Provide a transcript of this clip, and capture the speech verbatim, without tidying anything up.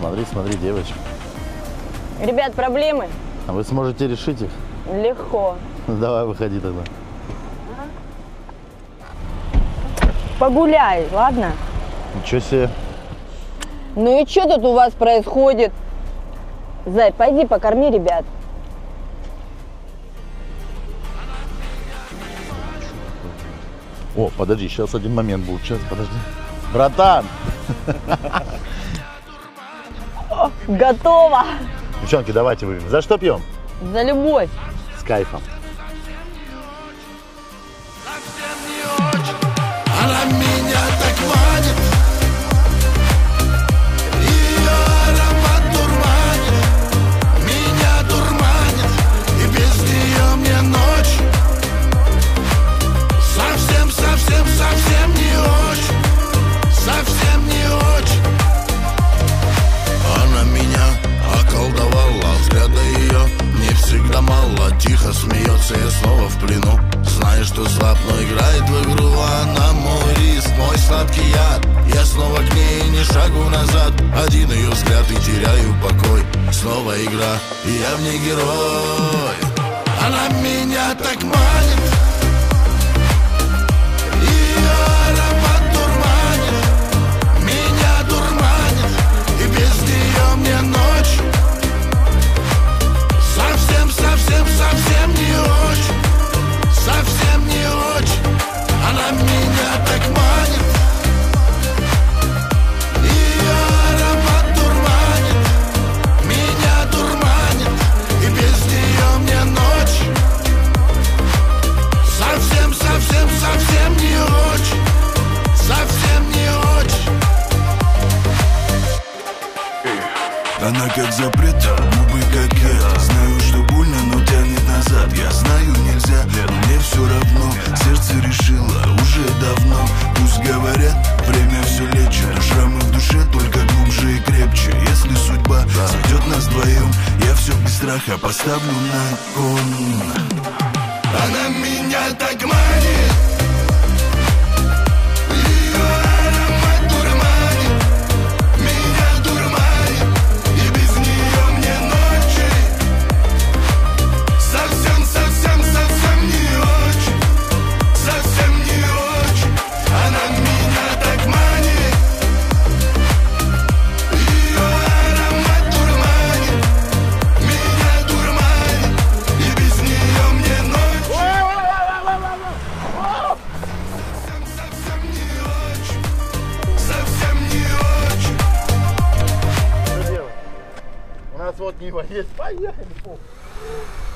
Смотри, смотри, девочка. Ребят, проблемы? А вы сможете решить их? Легко. Ну, давай, выходи тогда. Погуляй, ладно? Ничего себе. Ну и что тут у вас происходит? Зай, пойди покорми ребят. О, подожди, сейчас один момент будет. Сейчас, подожди. Братан! О, готово! Девчонки, давайте выпьем. За что пьем? За любовь. С кайфом. Она меня так манит, ее аромат дурманит, меня дурманит, и без нее мне ночь совсем, совсем, совсем не очень, совсем не очень. Она меня околдовала, взгляда ее не всегда мало. Тихо смеется, я снова в плену. Знаю, что слаб, но играет в игру. Она мой риск, мой сладкий яд. Я снова к ней, ни шагу назад. Один ее взгляд и теряю покой. Снова игра, и я в ней герой. Она меня так манит, ее аромат дурманит, меня дурманит, и без нее мне ночь совсем, совсем, совсем не очень, совсем не очень. Она меня так манит, ее аромат дурманит, меня дурманит, и без нее мне ночь совсем, совсем, совсем не очень, совсем не очень. Она как запрет, губы как я. Знаю, что больно, но тянет назад. Я знаю, нельзя, но мне все равно. Сердце решило уже давно. Пусть говорят, время все лечит. Но шрамы в душе только глубже и крепче. Если судьба сведет нас вдвоем, я все без страха поставлю на кон. Она меня так манит, ее аромат дурманит, меня дурманит, и без нее мне ночи совсем, совсем, совсем не очень, совсем не очень. Она меня так манит, ее аромат дурманит, меня дурманит, и без нее мне ночи совсем, совсем не очень, совсем не очень. Что делать? У нас вот Нива есть. Поехали.